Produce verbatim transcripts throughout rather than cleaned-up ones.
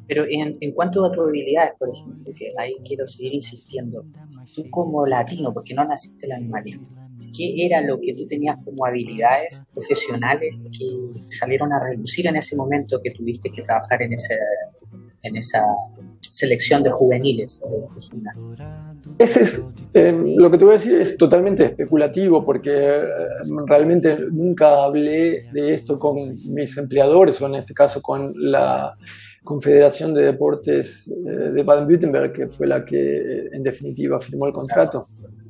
Pero en, en cuanto a tus habilidades, por ejemplo, que ahí quiero seguir insistiendo, tú como latino, porque no naciste en Alemania, ¿qué era lo que tú tenías como habilidades profesionales que salieron a relucir en ese momento que tuviste que trabajar en, ese, en esa selección de juveniles de gimnasia? Ese es, eh, lo que te voy a decir es totalmente especulativo porque eh, realmente nunca hablé de esto con mis empleadores o en este caso con la Confederación de Deportes eh, de Baden-Württemberg, que fue la que en definitiva firmó el contrato.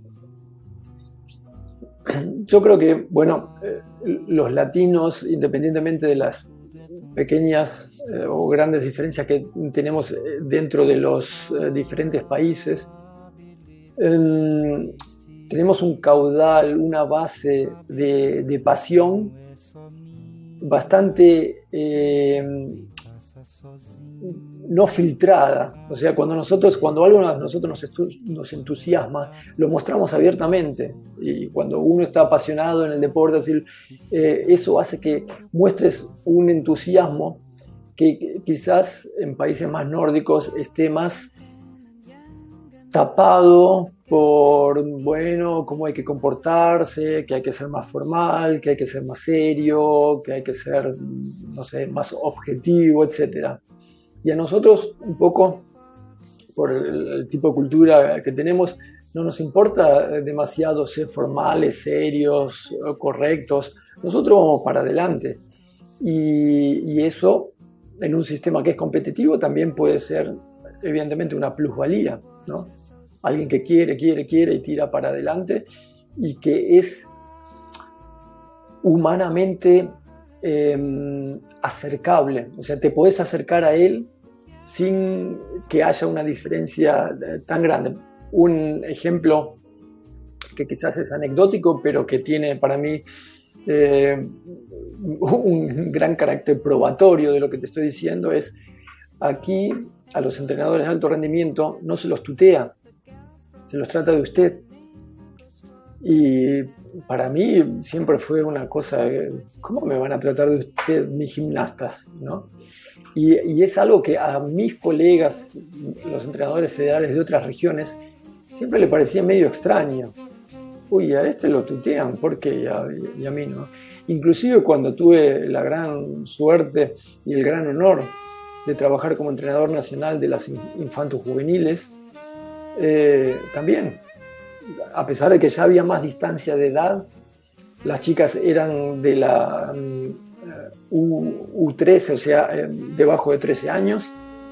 Yo creo que, bueno, eh, los latinos, independientemente de las pequeñas eh, o grandes diferencias que tenemos dentro de los eh, diferentes países, eh, tenemos un caudal, una base de, de pasión bastante eh, no filtrada. O sea, cuando nosotros, cuando algo a nosotros nos, estu- nos entusiasma, lo mostramos abiertamente. Y cuando uno está apasionado en el deporte, así, eh, eso hace que muestres un entusiasmo que, que quizás en países más nórdicos esté más tapado por, bueno, cómo hay que comportarse, que hay que ser más formal, que hay que ser más serio, que hay que ser, no sé, más objetivo, etcétera. Y a nosotros, un poco, por el, el tipo de cultura que tenemos, no nos importa demasiado ser formales, serios, correctos. Nosotros vamos para adelante. Y, y eso, en un sistema que es competitivo, también puede ser, evidentemente, una plusvalía, ¿no? Alguien que quiere, quiere, quiere y tira para adelante y que es humanamente eh, acercable. O sea, te podés acercar a él sin que haya una diferencia tan grande. Un ejemplo que quizás es anecdótico, pero que tiene para mí eh, un gran carácter probatorio de lo que te estoy diciendo es, aquí a los entrenadores de alto rendimiento no se los tutea, se los trata de usted. Y para mí siempre fue una cosa, ¿cómo me van a tratar de usted mis gimnastas? ¿No? Y, y es algo que a mis colegas, los entrenadores federales de otras regiones, siempre le parecía medio extraño. Uy, a este lo tutean, ¿por qué? Y a, y a mí no. Inclusive cuando tuve la gran suerte y el gran honor de trabajar como entrenador nacional de las infantos juveniles, eh, también, a pesar de que ya había más distancia de edad, las chicas eran de la um, U trece, o sea, eh, debajo de trece años.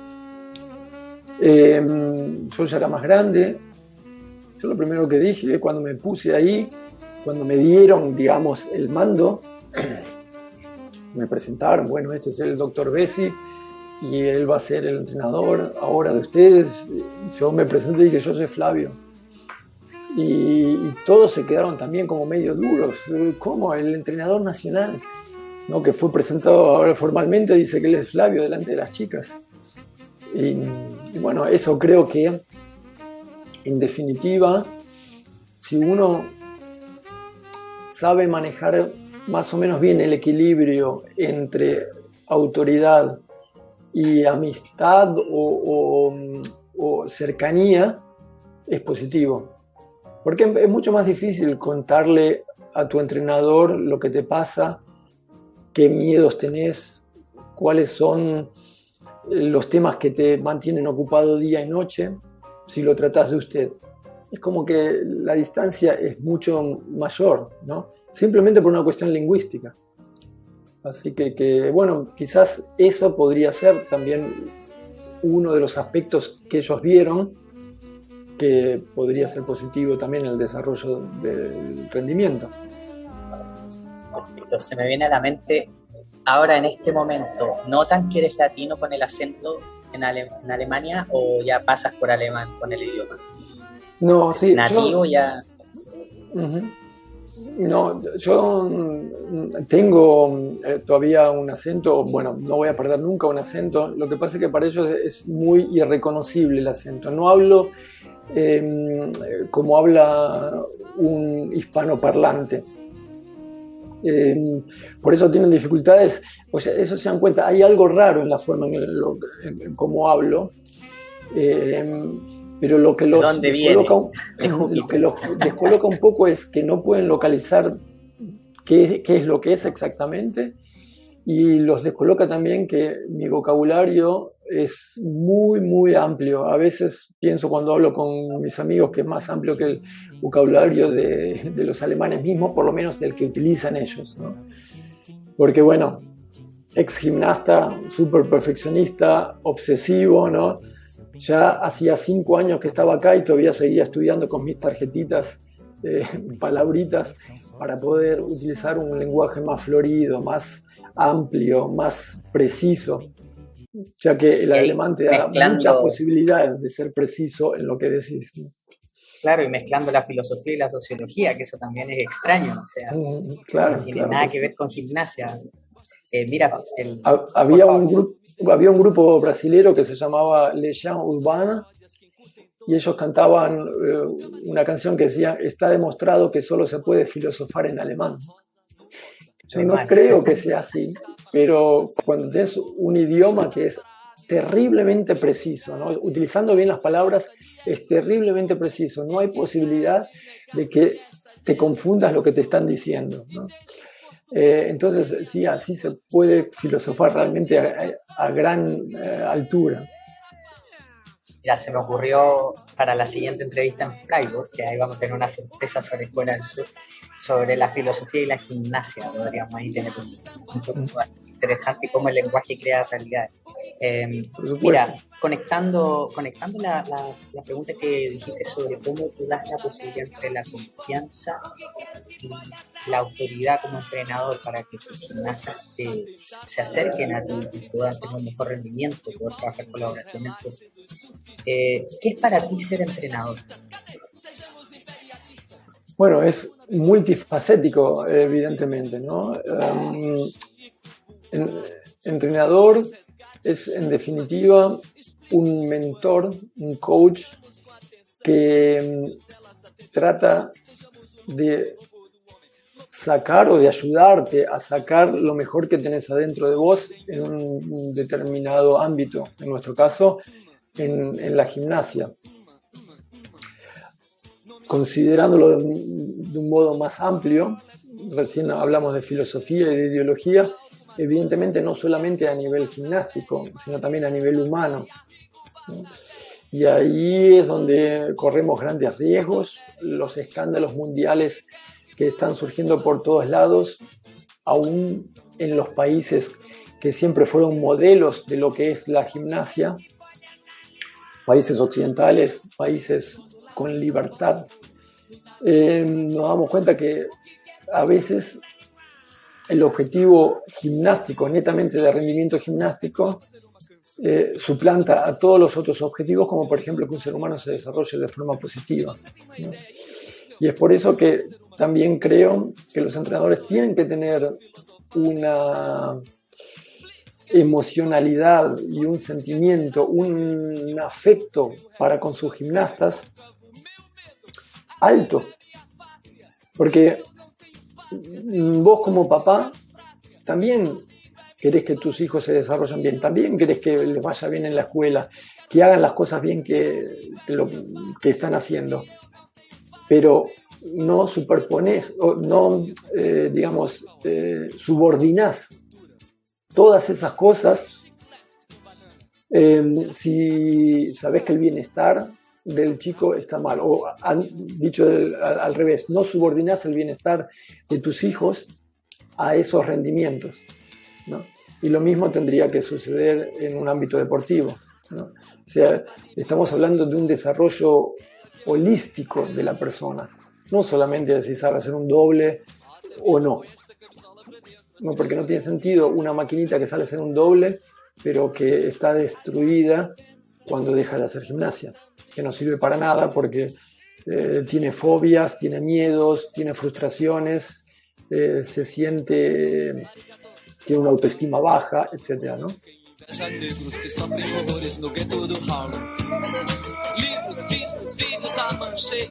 Eh, yo ya era más grande. Yo lo primero que dije cuando me puse ahí, cuando me dieron, digamos, el mando, me presentaron, bueno, este es el doctor Bessi y él va a ser el entrenador ahora de ustedes. Yo me presenté y dije, yo soy Flavio. Y, y todos se quedaron también como medio duros. ¿Cómo? El entrenador nacional, ¿no? Que fue presentado ahora formalmente, dice que él es Flavio delante de las chicas. Y, y bueno, eso creo que, en definitiva, si uno sabe manejar más o menos bien el equilibrio entre autoridad y amistad o, o, o cercanía, es positivo. Porque es mucho más difícil contarle a tu entrenador lo que te pasa, qué miedos tenés, cuáles son los temas que te mantienen ocupado día y noche, si lo tratás de usted. Es como que la distancia es mucho mayor, ¿no? Simplemente por una cuestión lingüística. Así que, que, bueno, quizás eso podría ser también uno de los aspectos que ellos vieron que podría ser positivo también en el desarrollo del rendimiento. Perfecto. Se me viene a la mente, ahora en este momento, ¿notan que eres latino con el acento en, Ale- en Alemania o ya pasas por alemán con el idioma? No, sí, Nativo yo, ya... uh-huh. No, yo tengo eh, todavía un acento, bueno, no voy a perder nunca un acento, lo que pasa es que para ellos es muy irreconocible el acento. No hablo eh, como habla un hispanoparlante. Eh, por eso tienen dificultades, o sea, eso se dan cuenta, hay algo raro en la forma en, lo, en, en cómo hablo, eh, pero lo que los ¿De descoloca, lo que los descoloca un poco es que no pueden localizar qué, qué es lo que es exactamente, y los descoloca también que mi vocabulario es muy, muy amplio. A veces pienso cuando hablo con mis amigos que es más amplio que el vocabulario de, de los alemanes mismos, por lo menos del que utilizan ellos, ¿no? Porque bueno, ex gimnasta, súper perfeccionista, obsesivo, ¿no? Ya hacía cinco años que estaba acá y todavía seguía estudiando con mis tarjetitas, eh, palabritas, para poder utilizar un lenguaje más florido, más amplio, más preciso, ya que el alemán te da mezclando muchas posibilidades de ser preciso en lo que decís, ¿no? Claro, y mezclando la filosofía y la sociología, que eso también es extraño, o sea, mm, claro, no tiene claro, nada que ver con gimnasia. Eh, mira, el, había, un grupo, había un grupo brasilero que se llamaba Legião Urbana, y ellos cantaban eh, una canción que decía: está demostrado que solo se puede filosofar en alemán. Yo no creo que sea así, pero cuando tienes un idioma que es terriblemente preciso, ¿no? Utilizando bien las palabras, es terriblemente preciso. No hay posibilidad de que te confundas lo que te están diciendo, ¿no? Eh, entonces, sí, así se puede filosofar realmente a, a gran eh, altura. Mira, se me ocurrió para la siguiente entrevista en Freiburg, que ahí vamos a tener una sorpresa sobre Escuela del Sur, sobre la filosofía y la gimnasia. Podríamos ahí tener un, un poco interesante cómo el lenguaje crea realidad. Eh, mira, conectando, conectando la, la, la pregunta que dijiste sobre cómo tú das la posibilidad entre la confianza y la autoridad como entrenador para que tus gimnastas se, se acerquen a ti y puedan tener un mejor rendimiento, poder trabajar colaborativamente. Eh, ¿Qué es para ti ser entrenador? Bueno, es multifacético, evidentemente, ¿no? Um, en, entrenador es, en definitiva, un mentor, un coach que um, trata de sacar o de ayudarte a sacar lo mejor que tenés adentro de vos en un determinado ámbito. En nuestro caso, en, en la gimnasia. Considerándolo de un, de un modo más amplio, recién hablamos de filosofía y de ideología, evidentemente no solamente a nivel gimnástico, sino también a nivel humano, ¿no? Y ahí es donde corremos grandes riesgos, los escándalos mundiales que están surgiendo por todos lados, aún en los países que siempre fueron modelos de lo que es la gimnasia, países occidentales, países con libertad. Eh, nos damos cuenta que a veces el objetivo gimnástico, netamente de rendimiento gimnástico, eh, suplanta a todos los otros objetivos, como por ejemplo que un ser humano se desarrolle de forma positiva, ¿no? Y es por eso que también creo que los entrenadores tienen que tener una emocionalidad y un sentimiento, un afecto para con sus gimnastas alto, porque vos como papá también querés que tus hijos se desarrollen bien, también querés que les vaya bien en la escuela, que hagan las cosas bien que, que lo que están haciendo, pero no superponés, o no, eh, digamos, eh, subordinás todas esas cosas eh, si sabés que el bienestar del chico está mal, o han dicho del, al, al revés, no subordinás el bienestar de tus hijos a esos rendimientos, ¿no? Y lo mismo tendría que suceder en un ámbito deportivo, ¿no? O sea, estamos hablando de un desarrollo holístico de la persona, no solamente de si sabe hacer un doble o no. No, porque no tiene sentido una maquinita que sale a hacer un doble, pero que está destruida cuando deja de hacer gimnasia, que no sirve para nada porque eh, tiene fobias, tiene miedos, tiene frustraciones, eh, se siente, tiene una autoestima baja, etcétera, ¿no? Negros que sofrem horrores no gueto do Harlem. Livros, discos, vídeos a manchete.